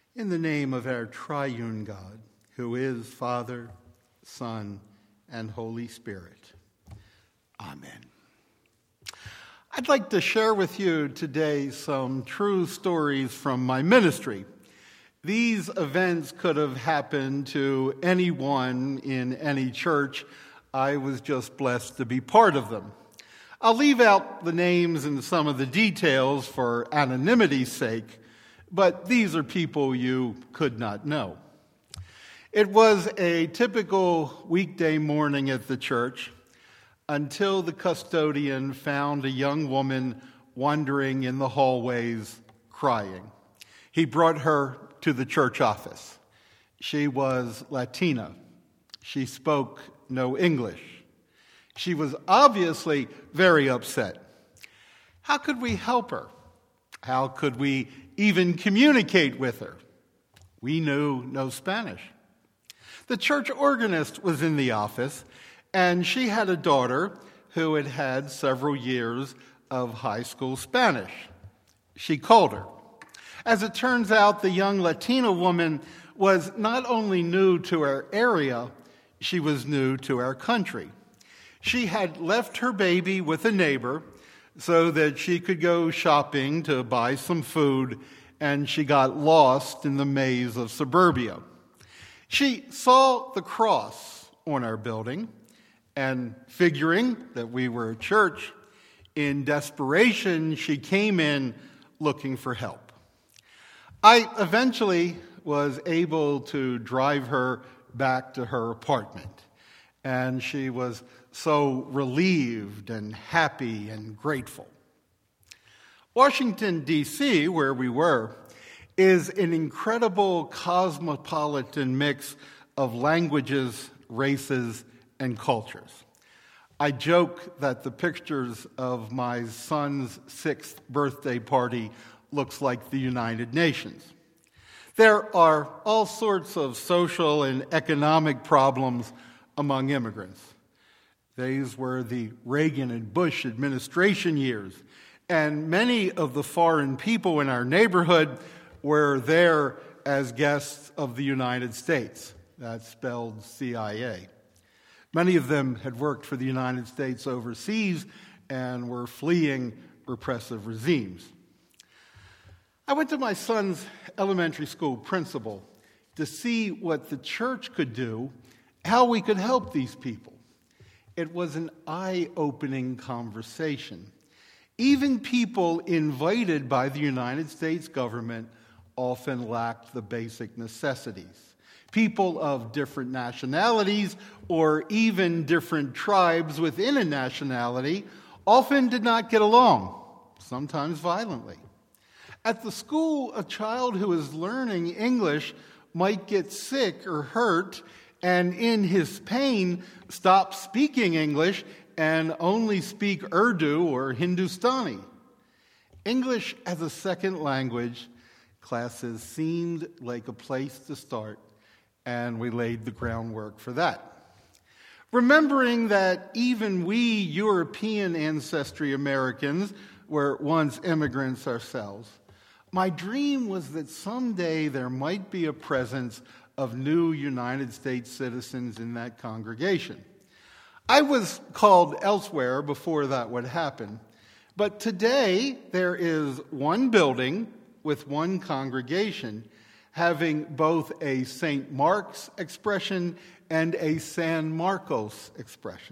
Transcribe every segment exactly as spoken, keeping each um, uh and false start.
In the name of our triune God, who is Father, Son, and Holy Spirit. Amen. I'd like to share with you today some true stories from my ministry. These events could have happened to anyone in any church. I was just blessed to be part of them. I'll leave out the names and some of the details for anonymity's sake, but these are people you could not know. It was a typical weekday morning at the church until the custodian found a young woman wandering in the hallways crying. He brought her to the church office. She was Latina. She spoke no English. She was obviously very upset. How could we help her? How could we even communicate with her? We knew no Spanish. The church organist was in the office, and she had a daughter who had had several years of high school Spanish. She called her. As it turns out, the young Latina woman was not only new to our area, she was new to our country. She had left her baby with a neighbor so that she could go shopping to buy some food, and she got lost in the maze of suburbia. She saw the cross on our building, and figuring that we were a church, in desperation, she came in looking for help. I eventually was able to drive her back to her apartment, and she was so relieved and happy and grateful. Washington, D C, where we were, is an incredible cosmopolitan mix of languages, races, and cultures. I joke that the pictures of my son's sixth birthday party looks like the United Nations. There are all sorts of social and economic problems among immigrants. These were the Reagan and Bush administration years, and many of the foreign people in our neighborhood were there as guests of the United States. That's spelled C I A. Many of them had worked for the United States overseas and were fleeing repressive regimes. I went to my son's elementary school principal to see what the church could do, how we could help these people. It was an eye-opening conversation. Even people invited by the United States government often lacked the basic necessities. People of different nationalities or even different tribes within a nationality often did not get along, sometimes violently. At the school, a child who is learning English might get sick or hurt, and in his pain, stop speaking English and only speak Urdu or Hindustani. English as a second language classes seemed like a place to start, and we laid the groundwork for that. Remembering that even we European ancestry Americans were once immigrants ourselves, my dream was that someday there might be a presence of new United States citizens in that congregation. I was called elsewhere before that would happen, but today there is one building with one congregation having both a Saint Mark's expression and a San Marcos expression.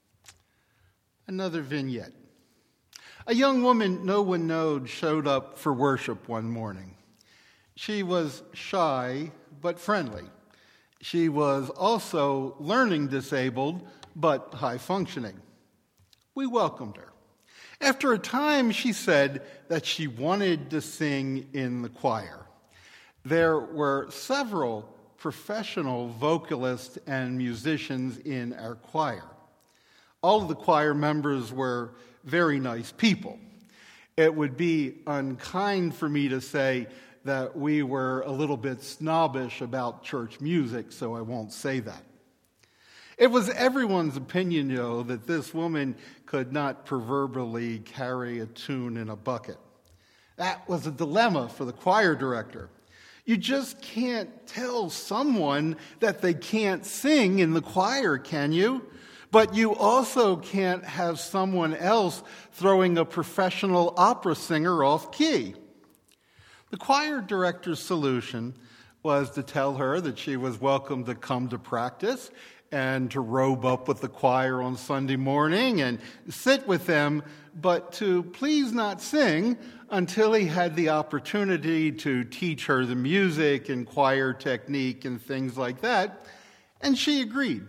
Another vignette. A young woman no one knowed showed up for worship one morning. She was shy but friendly. She was also learning disabled but high functioning. We welcomed her. After a time, she said that she wanted to sing in the choir. There were several professional vocalists and musicians in our choir. All of the choir members were very nice people. It would be unkind for me to say that we were a little bit snobbish about church music, so I won't say that. It was everyone's opinion, though, that this woman could not proverbially carry a tune in a bucket. That was a dilemma for the choir director. You just can't tell someone that they can't sing in the choir, can you? But you also can't have someone else throwing a professional opera singer off key. The choir director's solution was to tell her that she was welcome to come to practice and to robe up with the choir on Sunday morning and sit with them, but to please not sing until he had the opportunity to teach her the music and choir technique and things like that, and she agreed.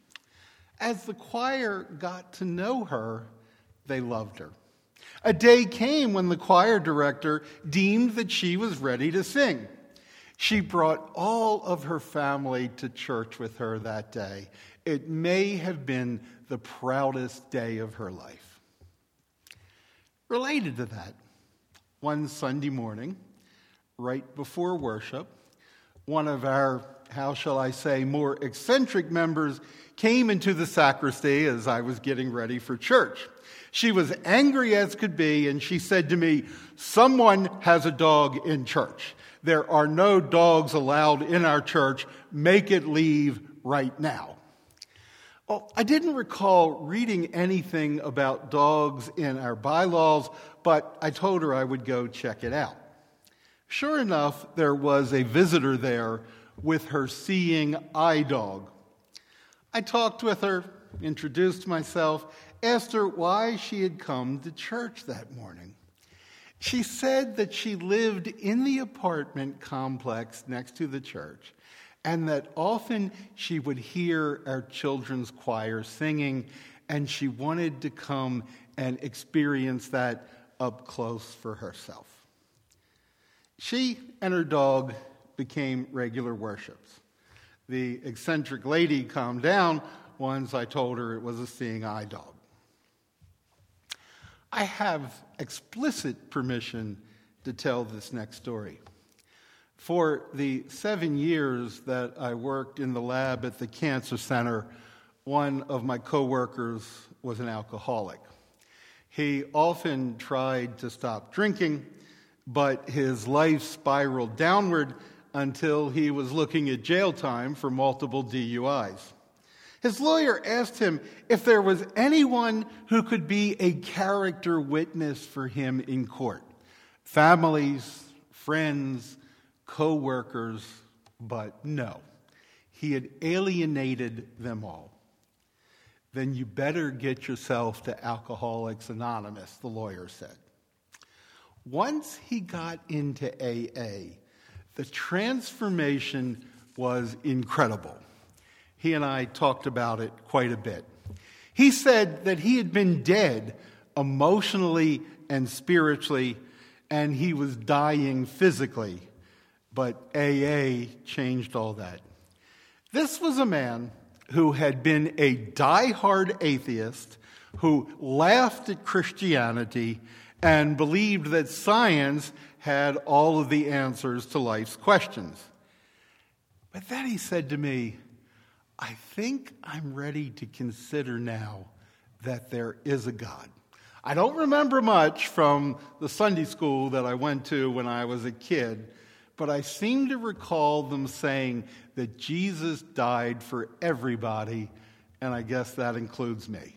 As the choir got to know her, they loved her. A day came when the choir director deemed that she was ready to sing. She brought all of her family to church with her that day. It may have been the proudest day of her life. Related to that, one Sunday morning, right before worship, one of our, how shall I say, more eccentric members came into the sacristy as I was getting ready for church. She was angry as could be, and she said to me, "Someone has a dog in church. There are no dogs allowed in our church. Make it leave right now." Well, I didn't recall reading anything about dogs in our bylaws, but I told her I would go check it out. Sure enough, there was a visitor there with her seeing eye dog. I talked with her, introduced myself, asked her why she had come to church that morning. She said that she lived in the apartment complex next to the church, and that often she would hear our children's choir singing, and she wanted to come and experience that up close for herself. She and her dog became regular worships. The eccentric lady calmed down once I told her it was a seeing eye dog. I have explicit permission to tell this next story. For the seven years that I worked in the lab at the Cancer Center, one of my coworkers was an alcoholic. He often tried to stop drinking, but his life spiraled downward until he was looking at jail time for multiple D U Is. His lawyer asked him if there was anyone who could be a character witness for him in court. Families, friends, co-workers, but no. He had alienated them all. Then you better get yourself to Alcoholics Anonymous, the lawyer said. Once he got into A A, the transformation was incredible. He and I talked about it quite a bit. He said that he had been dead emotionally and spiritually, and he was dying physically. But A A changed all that. This was a man who had been a die-hard atheist, who laughed at Christianity and believed that science had all of the answers to life's questions. But then he said to me, "I think I'm ready to consider now that there is a God." I don't remember much from the Sunday school that I went to when I was a kid, but I seem to recall them saying that Jesus died for everybody, and I guess that includes me.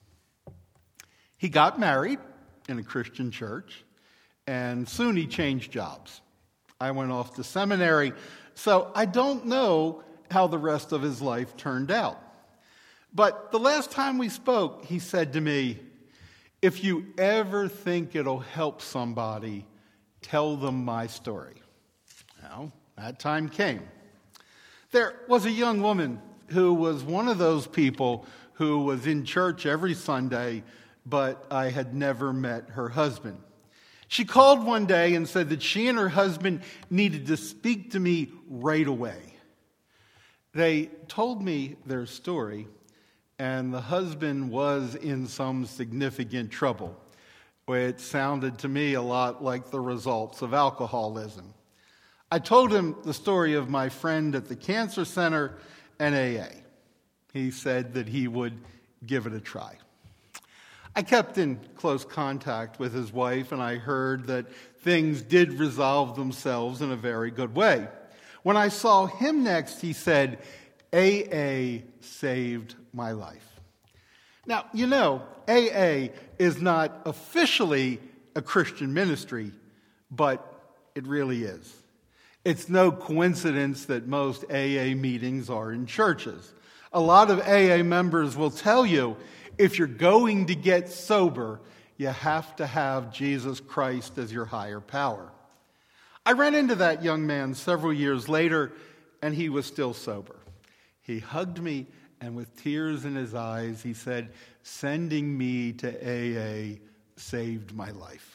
He got married in a Christian church, and soon he changed jobs. I went off to seminary, so I don't know how the rest of his life turned out. But the last time we spoke, he said to me, "If you ever think it'll help somebody, tell them my story." Well, that time came. There was a young woman who was one of those people who was in church every Sunday, but I had never met her husband. She called one day and said that she and her husband needed to speak to me right away. They told me their story, and the husband was in some significant trouble. It sounded to me a lot like the results of alcoholism. I told him the story of my friend at the Cancer Center and A A. He said that he would give it a try. I kept in close contact with his wife, and I heard that things did resolve themselves in a very good way. When I saw him next, he said, A A saved my life. Now, you know, A A is not officially a Christian ministry, but it really is. It's no coincidence that most A A meetings are in churches. A lot of A A members will tell you, if you're going to get sober, you have to have Jesus Christ as your higher power. I ran into that young man several years later, and he was still sober. He hugged me, and with tears in his eyes, he said, "Sending me to A A saved my life."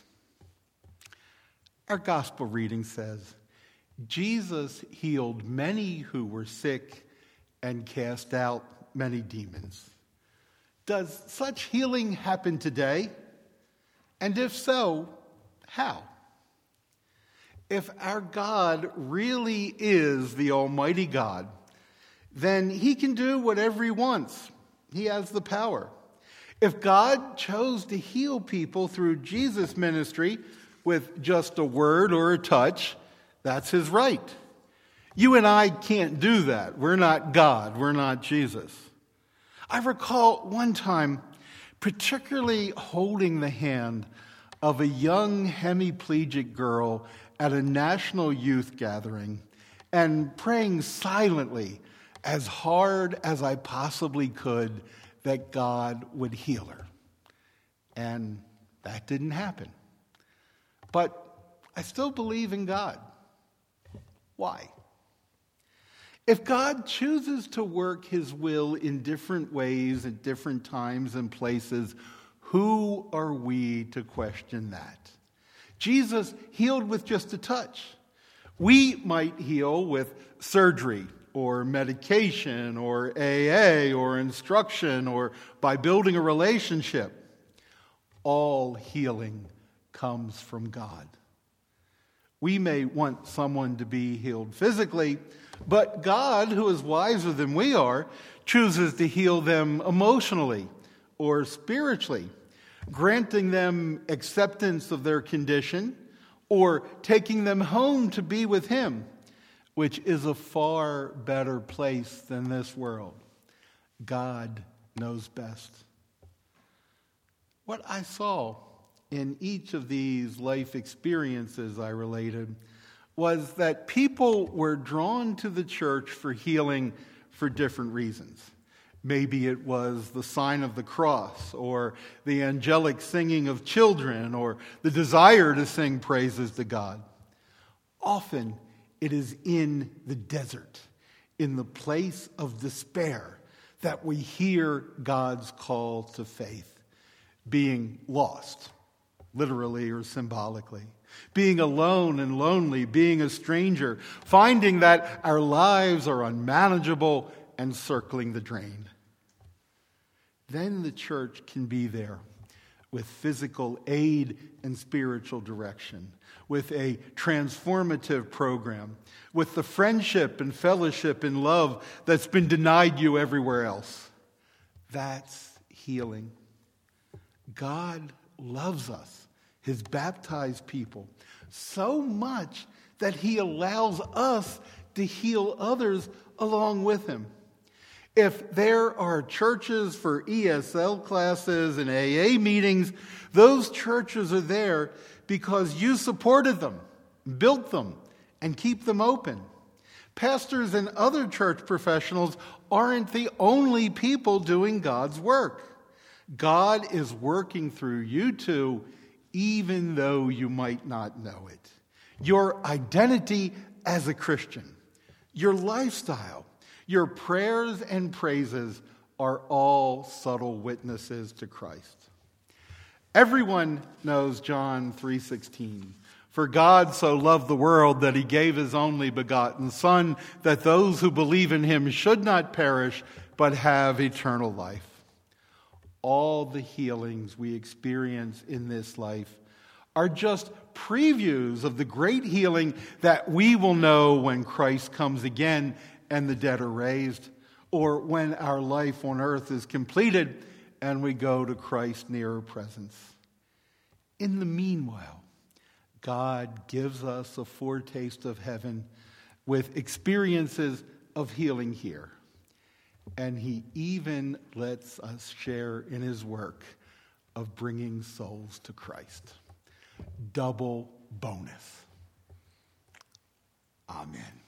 Our gospel reading says, Jesus healed many who were sick and cast out many demons. Does such healing happen today? And if so, how? If our God really is the Almighty God, then he can do whatever he wants. He has the power. If God chose to heal people through Jesus' ministry with just a word or a touch, that's his right. You and I can't do that. We're not God. We're not Jesus. I recall one time particularly holding the hand of a young hemiplegic girl at a national youth gathering and praying silently as hard as I possibly could that God would heal her. And that didn't happen. But I still believe in God. Why? If God chooses to work his will in different ways at different times and places, who are we to question that? Jesus healed with just a touch. We might heal with surgery or medication or A A or instruction or by building a relationship. All healing comes from God. We may want someone to be healed physically, but God, who is wiser than we are, chooses to heal them emotionally or spiritually, granting them acceptance of their condition or taking them home to be with him, which is a far better place than this world. God knows best. What I saw in each of these life experiences I related was that people were drawn to the church for healing for different reasons. Maybe it was the sign of the cross, or the angelic singing of children, or the desire to sing praises to God. Often it is in the desert, in the place of despair, that we hear God's call to faith. Being lost, literally or symbolically. Being alone and lonely, being a stranger, finding that our lives are unmanageable and circling the drain. Then the church can be there with physical aid and spiritual direction, with a transformative program, with the friendship and fellowship and love that's been denied you everywhere else. That's healing. God loves us, his baptized people, so much that he allows us to heal others along with him. If there are churches for E S L classes and A A meetings, those churches are there because you supported them, built them, and keep them open. Pastors and other church professionals aren't the only people doing God's work. God is working through you too, even though you might not know it. Your identity as a Christian, your lifestyle, your prayers and praises are all subtle witnesses to Christ. Everyone knows John three sixteen. For God so loved the world that he gave his only begotten Son, that those who believe in him should not perish, but have eternal life. All the healings we experience in this life are just previews of the great healing that we will know when Christ comes again and the dead are raised, or when our life on earth is completed and we go to Christ's nearer presence. In the meanwhile, God gives us a foretaste of heaven with experiences of healing here. And he even lets us share in his work of bringing souls to Christ. Double bonus. Amen.